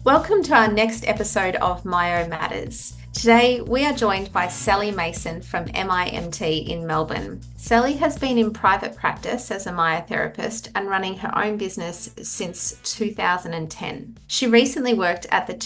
Welcome to our next episode of Myo Matters. Today, we are joined by Sally Mason from MIMT in Melbourne. Sally has been in private practice as a myotherapist and running her own business since 2010. She recently worked at the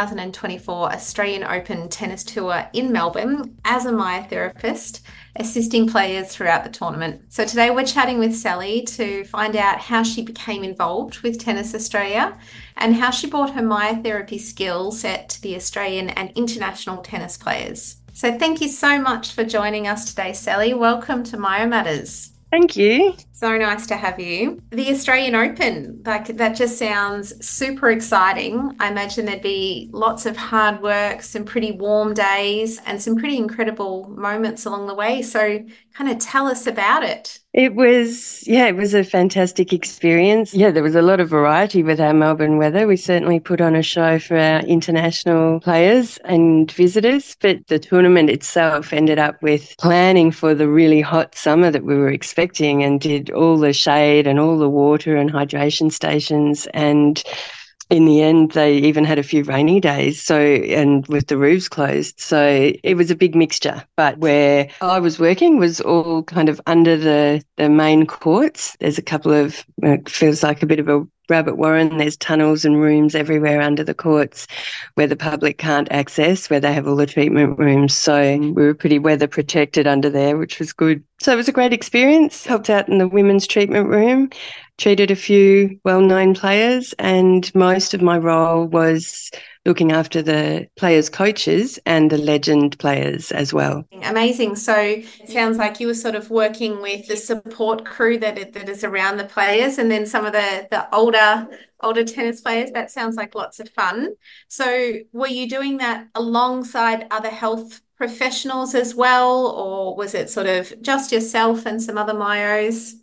2024 Australian Open Tennis Tour in Melbourne as a myotherapist, assisting players throughout the tournament. So today we're chatting with Sally to find out how she became involved with Tennis Australia and how she brought her myotherapy skill set to the Australian and international tennis players. So thank you so much for joining us today, Sally. Welcome to Myo Matters. Thank you. So nice to have you. The Australian Open, that just sounds super exciting. I imagine there'd be lots of hard work, some pretty warm days, and some pretty incredible moments along the way. So kind of tell us about it. It was a fantastic experience. Yeah, there was a lot of variety with our Melbourne weather. We certainly put on a show for our international players and visitors, but the tournament itself ended up with planning for the really hot summer that we were expecting and did all the shade and all the water and hydration stations. And in the end, they even had a few rainy days, and with the roofs closed. So it was a big mixture. But where I was working was all kind of under the main courts. There's a couple of, it feels like a bit of a rabbit warren. There's tunnels and rooms everywhere under the courts where the public can't access, where they have all the treatment rooms. So we were pretty weather protected under there, which was good. So it was a great experience. Helped out in the women's treatment room, treated a few well-known players, and most of my role was looking after the players' coaches and the legend players as well. Amazing. So it sounds like you were sort of working with the support crew that is around the players, and then some of the older tennis players. That sounds like lots of fun. So were you doing that alongside other health professionals as well, or was it sort of just yourself and some other myos?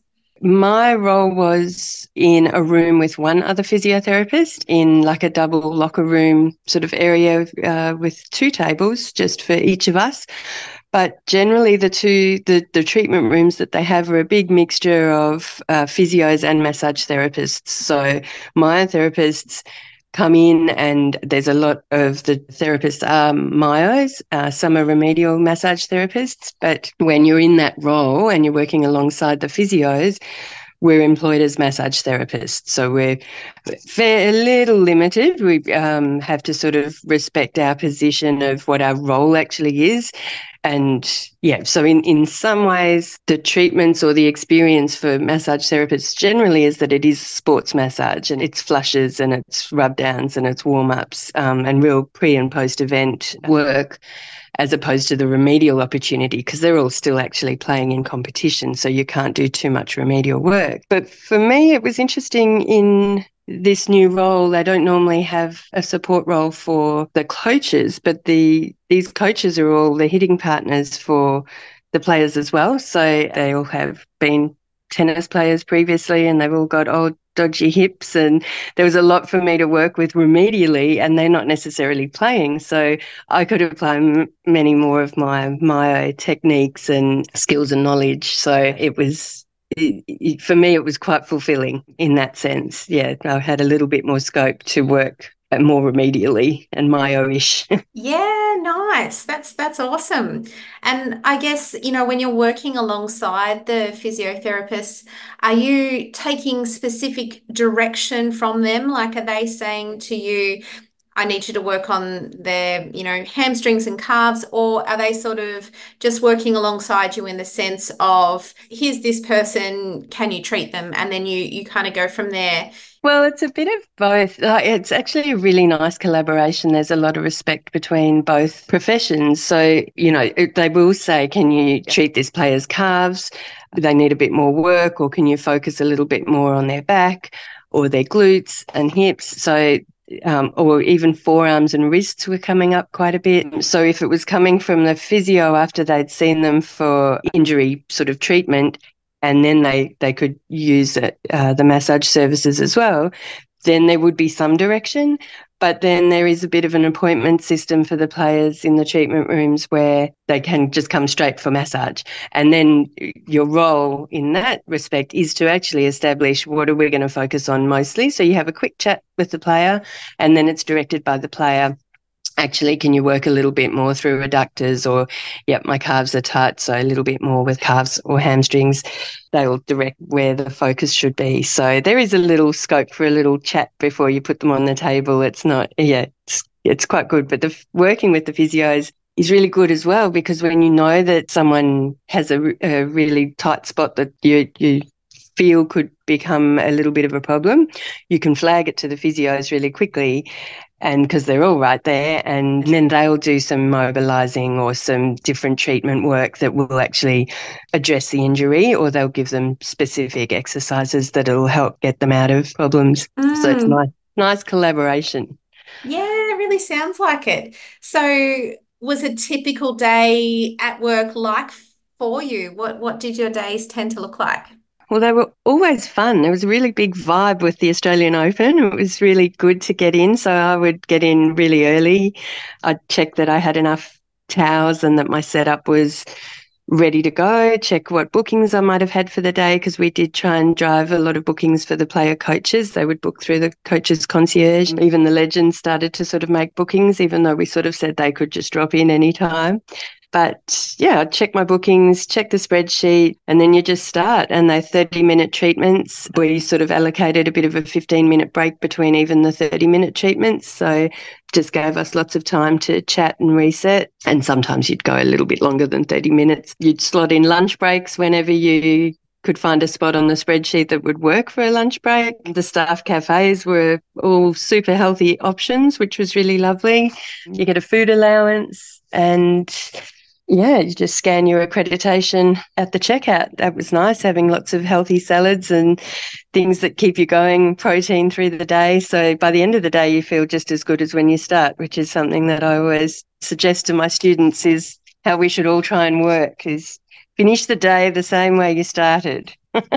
My role was in a room with one other physiotherapist in like a double locker room sort of area with two tables just for each of us. But generally the treatment rooms that they have are a big mixture of physios and massage therapists. So myotherapists come in, and there's a lot of the therapists are myos, some are remedial massage therapists, but when you're in that role and you're working alongside the physios, we're employed as massage therapists. So we're a little limited. We have to sort of respect our position of what our role actually is. And yeah, so in some ways, the treatments or the experience for massage therapists generally is that it is sports massage, and it's flushes and it's rub downs and it's warm ups and real pre and post event work, as opposed to the remedial opportunity, because they're all still actually playing in competition, so you can't do too much remedial work. But for me, it was interesting in this new role. They don't normally have a support role for the coaches, but these coaches are all the hitting partners for the players as well. So they all have been tennis players previously, and they've all got old dodgy hips, and there was a lot for me to work with remedially, and they're not necessarily playing. So I could apply many more of my techniques and skills and knowledge. So for me, it was quite fulfilling in that sense. Yeah, I had a little bit more scope to work more remedially and myo-ish. Yeah, nice. That's awesome. And I guess, when you're working alongside the physiotherapists, are you taking specific direction from them? Like, are they saying to you, I need you to work on their, hamstrings and calves, or are they sort of just working alongside you in the sense of, here's this person, can you treat them? And then you kind of go from there. Well, it's a bit of both. It's actually a really nice collaboration. There's a lot of respect between both professions. So, they will say, can you treat this player's calves? They need a bit more work, or can you focus a little bit more on their back or their glutes and hips? So, or even forearms and wrists were coming up quite a bit. So if it was coming from the physio after they'd seen them for injury sort of treatment, and then they could use the massage services as well, then there would be some direction. But then there is a bit of an appointment system for the players in the treatment rooms where they can just come straight for massage. And then your role in that respect is to actually establish what are we going to focus on mostly. So you have a quick chat with the player, and then it's directed by the player. Actually, can you work a little bit more through adductors, or, yep, my calves are tight, so a little bit more with calves or hamstrings. They'll direct where the focus should be. So there is a little scope for a little chat before you put them on the table. It's not, it's quite good. But working with the physios is really good as well, because when you know that someone has a really tight spot that you feel could become a little bit of a problem, you can flag it to the physios really quickly, and because they're all right there, and then they'll do some mobilising or some different treatment work that will actually address the injury, or they'll give them specific exercises that will help get them out of problems. So it's nice collaboration. Yeah, it really sounds like it. So was a typical day at work like for you? What did your days tend to look like? Well, they were always fun. There was a really big vibe with the Australian Open. It was really good to get in. So I would get in really early. I'd check that I had enough towels and that my setup was ready to go, check what bookings I might have had for the day, because we did try and drive a lot of bookings for the player coaches. They would book through the coaches concierge. Even the legends started to sort of make bookings, even though we sort of said they could just drop in anytime. But yeah, I'd check my bookings, check the spreadsheet, and then you just start. And they're 30-minute treatments. We sort of allocated a bit of a 15-minute break between even the 30-minute treatments. So just gave us lots of time to chat and reset. And sometimes you'd go a little bit longer than 30 minutes. You'd slot in lunch breaks whenever you could find a spot on the spreadsheet that would work for a lunch break. The staff cafes were all super healthy options, which was really lovely. You get a food allowance, and yeah, you just scan your accreditation at the checkout. That was nice, having lots of healthy salads and things that keep you going, protein through the day. So by the end of the day, you feel just as good as when you start, which is something that I always suggest to my students is how we should all try and work, is finish the day the same way you started.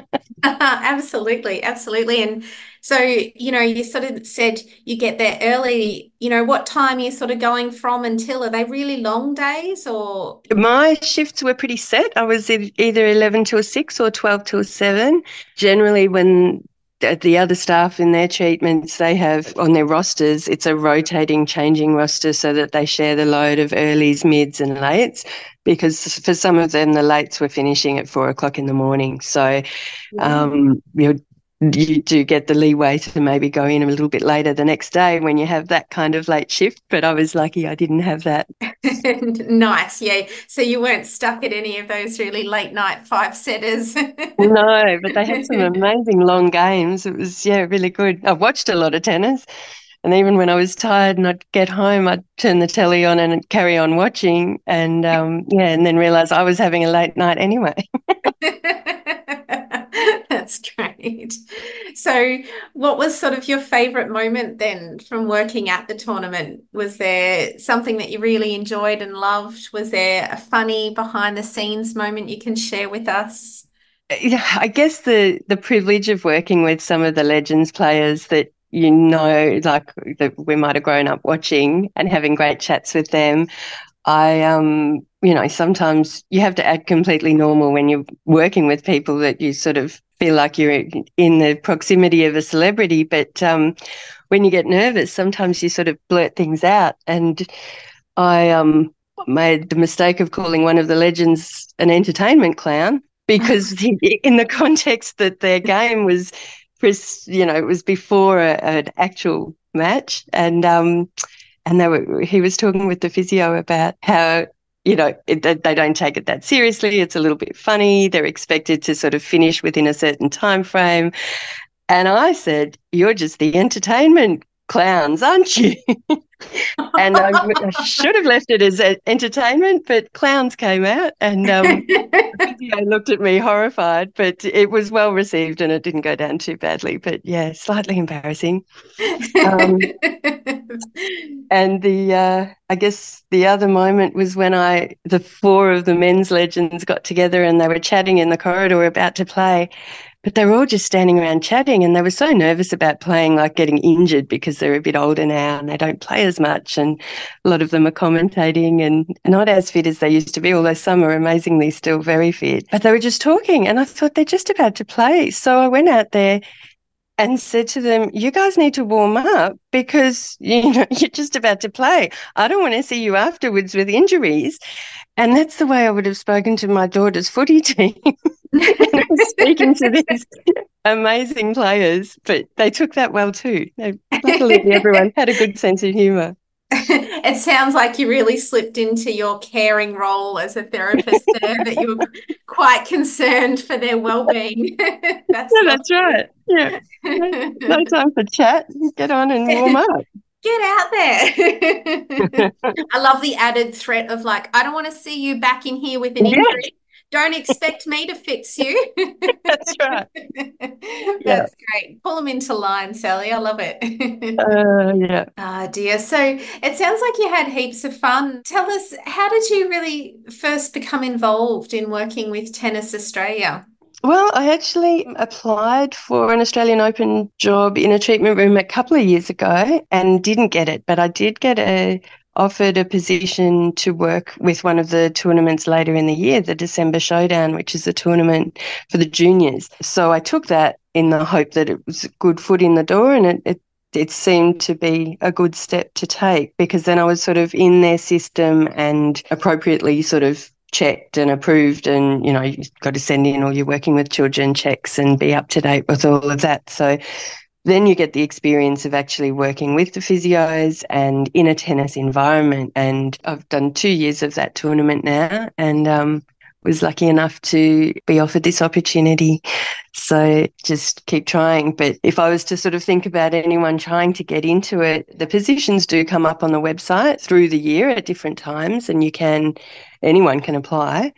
Absolutely, absolutely. And so, you sort of said you get there early. What time are you sort of going from until? Are they really long days or? My shifts were pretty set. I was either 11 till 6 or 12 till 7. Generally, when the other staff in their treatments, they have on their rosters, it's a rotating, changing roster so that they share the load of earlies, mids and lates, because for some of them, the lates were finishing at 4 o'clock in the morning. So you do get the leeway to maybe go in a little bit later the next day when you have that kind of late shift. But I was lucky I didn't have that. Nice, yeah. So you weren't stuck at any of those really late night 5-setters. No, but they had some amazing long games. It was, really good. I've watched a lot of tennis. And even when I was tired and I'd get home, I'd turn the telly on and carry on watching, and and then realise I was having a late night anyway. That's great. So what was sort of your favourite moment then from working at the tournament? Was there something that you really enjoyed and loved? Was there a funny behind the scenes moment you can share with us? Yeah, I guess the privilege of working with some of the Legends players that like that we might have grown up watching and having great chats with them. Sometimes you have to act completely normal when you're working with people that you sort of feel like you're in the proximity of a celebrity. But when you get nervous, sometimes you sort of blurt things out. And I made the mistake of calling one of the Legends an entertainment clown, because in the context that their game was, it was before an actual match, and he was talking with the physio about how they don't take it that seriously. It's a little bit funny. They're expected to sort of finish within a certain time frame, and I said, "You're just the entertainment clowns, aren't you?" And I should have left it as entertainment, but clowns came out, and they looked at me horrified, but it was well received and it didn't go down too badly. But yeah, slightly embarrassing. And I guess the other moment was when the 4 of the men's Legends got together and they were chatting in the corridor about to play. but they were all just standing around chatting, and they were so nervous about playing, like getting injured because they're a bit older now and they don't play as much. And a lot of them are commentating and not as fit as they used to be, although some are amazingly still very fit. But they were just talking, and I thought they're just about to play. So I went out there and said to them, you guys need to warm up because, you're just about to play. I don't want to see you afterwards with injuries. And that's the way I would have spoken to my daughter's footy team. I was speaking to these amazing players, but they took that well too. Luckily, everyone had a good sense of humour. It sounds like you really slipped into your caring role as a therapist there, that you were quite concerned for their well-being. That's Yeah, that's lovely. right. Yeah. No time for chat. Get on and warm up. Get out there. I love the added threat of like, I don't want to see you back in here with an Yeah, injury. Don't expect me to fix you. that's right. Yeah. That's great. Pull them into line, Sally. I love it. Yeah. Ah, dear. So it sounds like you had heaps of fun. Tell us, how did you really first become involved in working with Tennis Australia? Well, I actually applied for an Australian Open job in a treatment room a couple of years ago and didn't get it, but I did get offered a position to work with one of the tournaments later in the year, the December Showdown, which is a tournament for the juniors. So I took that in the hope that it was a good foot in the door, and it seemed to be a good step to take because then I was sort of in their system and appropriately sort of checked and approved, and you've got to send in all your working with children checks and be up to date with all of that. So then you get the experience of actually working with the physios and in a tennis environment. And I've done 2 years of that tournament now, and was lucky enough to be offered this opportunity. So just keep trying. But if I was to sort of think about anyone trying to get into it, the positions do come up on the website through the year at different times, and anyone can apply.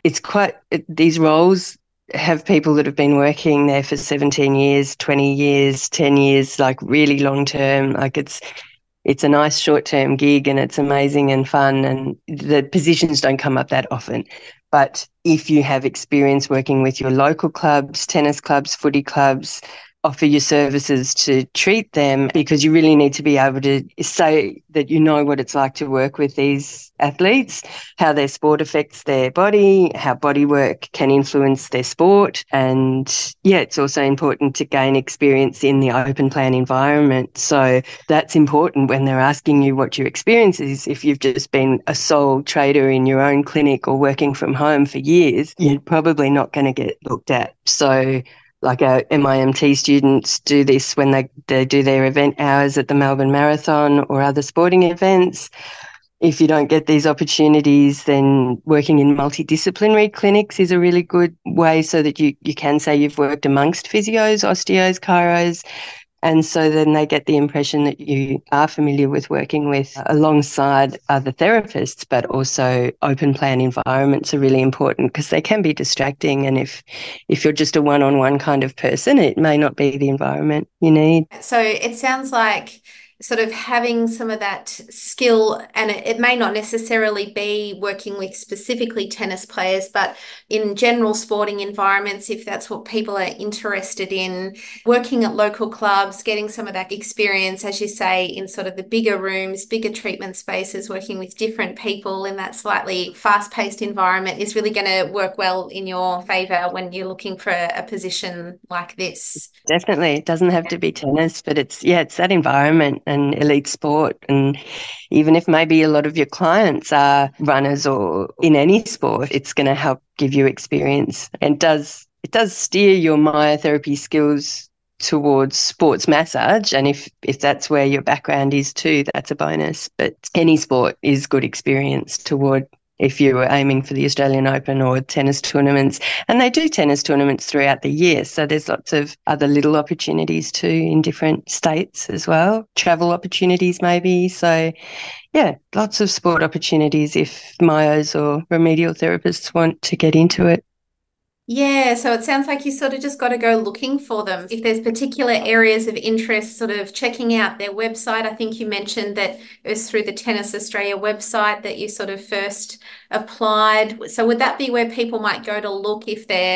These roles have people that have been working there for 17 years, 20 years, 10 years, like really long term. Like it's a nice short-term gig and it's amazing and fun, and the positions don't come up that often. But if you have experience working with your local clubs, tennis clubs, footy clubs, offer your services to treat them, because you really need to be able to say that you know what it's like to work with these athletes, how their sport affects their body, how body work can influence their sport. And yeah, it's also important to gain experience in the open plan environment. So that's important when they're asking you what your experience is. If you've just been a sole trader in your own clinic or working from home for years, you're probably not going to get looked at. So like our MIMT students do this when they do their event hours at the Melbourne Marathon or other sporting events. If you don't get these opportunities, then working in multidisciplinary clinics is a really good way so that you can say you've worked amongst physios, osteos, chiros, and so then they get the impression that you are familiar with working with alongside other therapists, but also open plan environments are really important because they can be distracting. And if you're just a one-on-one kind of person, it may not be the environment you need. So it sounds like sort of having some of that skill, and it may not necessarily be working with specifically tennis players, but in general sporting environments, if that's what people are interested in, working at local clubs, getting some of that experience, as you say, in sort of the bigger rooms, bigger treatment spaces, working with different people in that slightly fast-paced environment is really going to work well in your favor when you're looking for a position like this. Definitely. It doesn't have to be tennis, but it's that environment and elite sport. And even if maybe a lot of your clients are runners or in any sport, it's going to help give you experience. And it does steer your myotherapy skills towards sports massage. And if that's where your background is too, that's a bonus. But any sport is good experience toward if you were aiming for the Australian Open or tennis tournaments. And they do tennis tournaments throughout the year. So there's lots of other little opportunities too in different states as well. Travel opportunities maybe. So yeah, lots of sport opportunities if myos or remedial therapists want to get into it. Yeah, so it sounds like you sort of just got to go looking for them. If there's particular areas of interest, sort of checking out their website. I think you mentioned that it was through the Tennis Australia website that you sort of first applied. So would that be where people might go to look if they're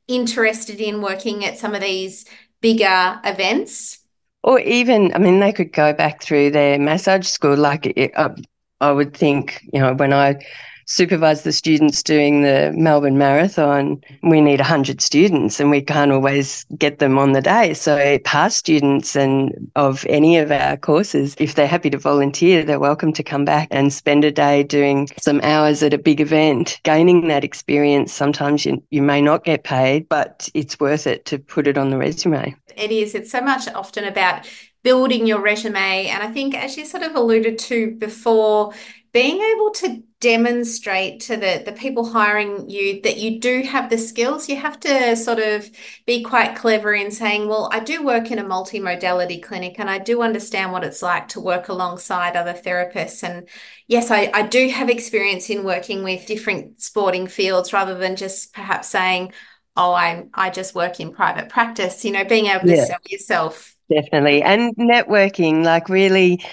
interested in working at some of these bigger events? Or even, I mean, they could go back through their massage school. I would think, when I supervise the students doing the Melbourne Marathon, we need 100 students and we can't always get them on the day. So past students and of any of our courses, if they're happy to volunteer, they're welcome to come back and spend a day doing some hours at a big event, gaining that experience. Sometimes you may not get paid, but it's worth it to put it on the resume. It is. It's so much often about building your resume. And I think, as you sort of alluded to before, being able to demonstrate to the people hiring you that you do have the skills, you have to sort of be quite clever in saying, well, I do work in a multimodality clinic and I do understand what it's like to work alongside other therapists. And yes, I do have experience in working with different sporting fields rather than just perhaps saying, oh, I just work in private practice, being able to Yeah, sell yourself. definitely. And networking, like really,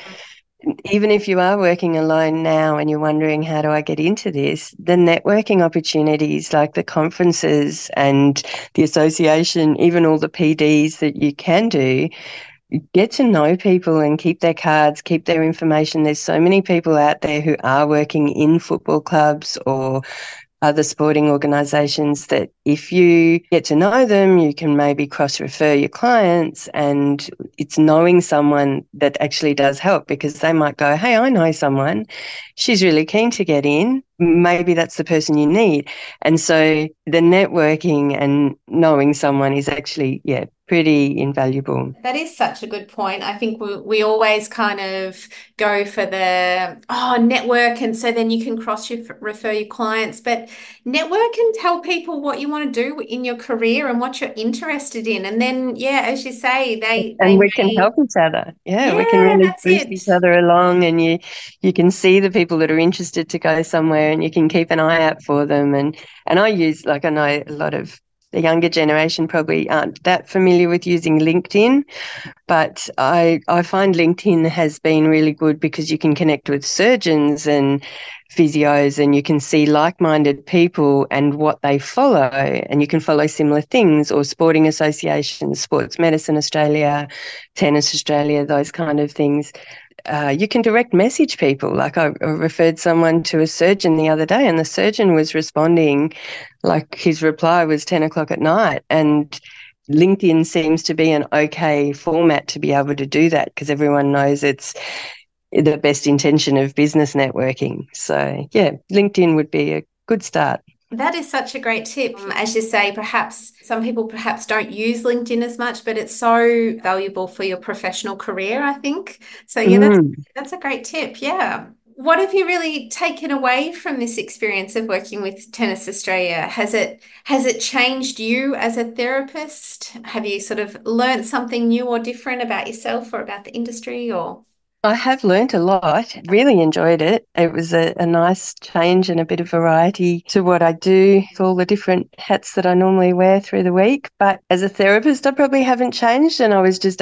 even if you are working alone now and you're wondering, how do I get into this? The networking opportunities, like the conferences and the association, even all the PDs that you can do, get to know people and keep their cards, keep their information. There's so many people out there who are working in football clubs or other sporting organisations that if you get to know them, you can maybe cross-refer your clients, and it's knowing someone that actually does help, because they might go, hey, I know someone, she's really keen to get in, maybe that's the person you need. And so the networking and knowing someone is actually, pretty invaluable. That is such a good point. I think we always kind of go for the network, and so then you can refer your clients. But network and tell people what you want to do in your career and what you're interested in, and then as you say, they And we can may help each other. Yeah, we can yeah, really that's boost it. each other along, and you can see the people that are interested to go somewhere, and you can keep an eye out for them. And I know a lot of the younger generation probably aren't that familiar with using LinkedIn, but I find LinkedIn has been really good because you can connect with surgeons and physios, and you can see like-minded people and what they follow, and you can follow similar things, or sporting associations, Sports Medicine Australia, Tennis Australia, those kind of things. You can direct message people. Like I referred someone to a surgeon the other day, and the surgeon was responding, like his reply was 10 o'clock at night. And LinkedIn seems to be an okay format to be able to do that, because everyone knows it's the best intention of business networking. So, yeah, LinkedIn would be a good start. That is such a great tip. As you say, perhaps some people perhaps don't use LinkedIn as much, but it's so valuable for your professional career, I think. So yeah, Mm. that's a great tip. Yeah. What have you really taken away from this experience of working with Tennis Australia? Has it changed you as a therapist? Have you sort of learned something new or different about yourself or about the industry or? I have learnt a lot, really enjoyed it. It was a nice change and a bit of variety to what I do with all the different hats that I normally wear through the week. But as a therapist, I probably haven't changed, and I was just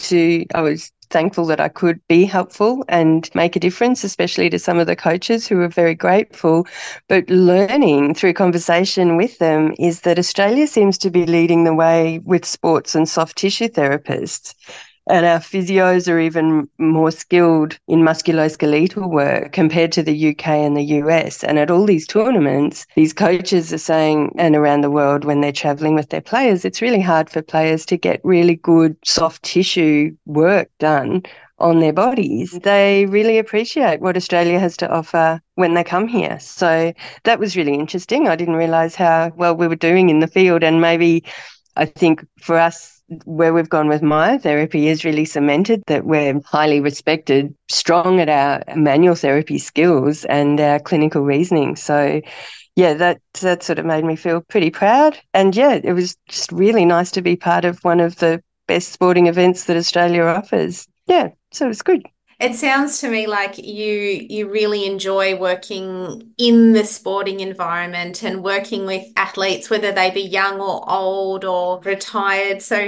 I was thankful that I could be helpful and make a difference, especially to some of the coaches who were very grateful. But learning through conversation with them is that Australia seems to be leading the way with sports and soft tissue therapists. And our physios are even more skilled in musculoskeletal work compared to the UK and the US. And at all these tournaments, these coaches are saying, and around the world when they're traveling with their players, it's really hard for players to get really good soft tissue work done on their bodies. They really appreciate what Australia has to offer when they come here. So that was really interesting. I didn't realise how well we were doing in the field, and maybe I think for us, where we've gone with myotherapy has really cemented that we're highly respected, strong at our manual therapy skills and our clinical reasoning. So, yeah, that sort of made me feel pretty proud. And yeah, it was just really nice to be part of one of the best sporting events that Australia offers. Yeah, so it was good. It sounds to me like you really enjoy working in the sporting environment and working with athletes, whether they be young or old or retired. So,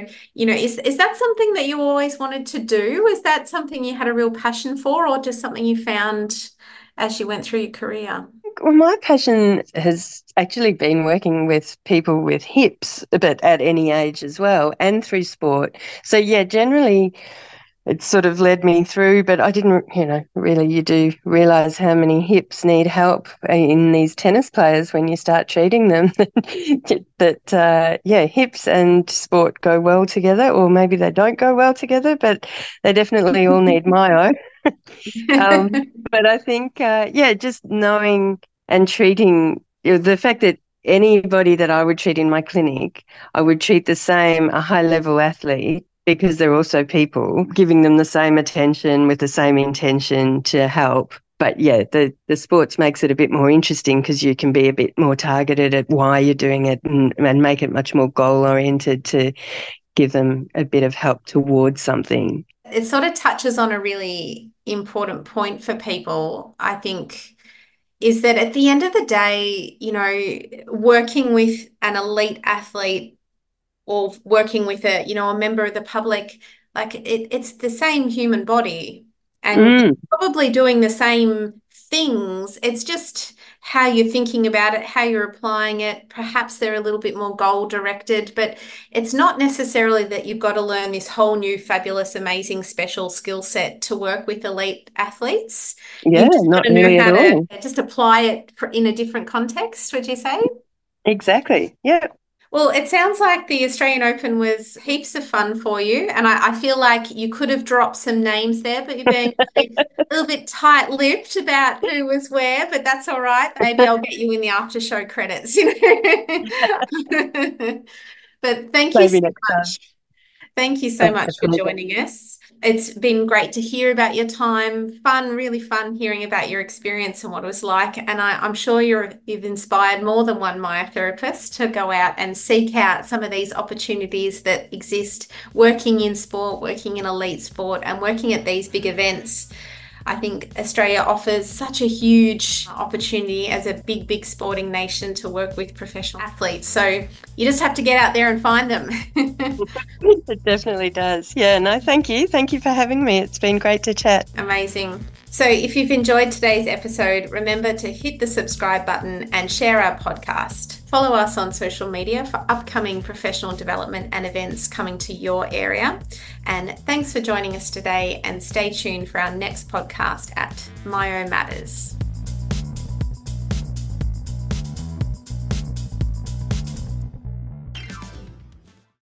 is that something that you always wanted to do? Is that something you had a real passion for, or just something you found as you went through your career? well, my passion has actually been working with people with hips, but at any age as well, and through sport. So yeah, generally it sort of led me through, but I didn't, really you do realize how many hips need help in these tennis players when you start treating them. Yeah, hips and sport go well together, or maybe they don't go well together, but they definitely all need myo. But I think, just knowing and treating the fact that anybody that I would treat in my clinic, I would treat the same, a high level athlete, because they're also people, giving them the same attention with the same intention to help. But yeah, the sports makes it a bit more interesting because you can be a bit more targeted at why you're doing it and make it much more goal oriented to give them a bit of help towards something. It sort of touches on a really important point for people, I think, is that at the end of the day, working with an elite athlete or working with a member of the public, like it's the same human body and probably doing the same things. It's just how you're thinking about it, how you're applying it. Perhaps they're a little bit more goal directed, but it's not necessarily that you've got to learn this whole new fabulous, amazing, special skill set to work with elite athletes. Yeah, You've just got not to know really how at to all. just apply it in a different context, would you say? Exactly. Yeah. Well, it sounds like the Australian Open was heaps of fun for you. And I feel like you could have dropped some names there, but you're being a little bit tight-lipped about who was where, but that's all right. Maybe I'll get you in the after show credits, But thank you Maybe so next time. much. Thank you so That's much a for pleasure. joining us. It's been great to hear about your time. Fun, really fun hearing about your experience and what it was like. And I'm sure you've inspired more than one myotherapist to go out and seek out some of these opportunities that exist working in sport, working in elite sport, and working at these big events. I think Australia offers such a huge opportunity as a big, big sporting nation to work with professional athletes. So you just have to get out there and find them. It definitely does. Yeah, no, thank you. Thank you for having me. It's been great to chat. Amazing. So if you've enjoyed today's episode, remember to hit the subscribe button and share our podcast. Follow us on social media for upcoming professional development and events coming to your area. And thanks for joining us today, and stay tuned for our next podcast at Myo Matters.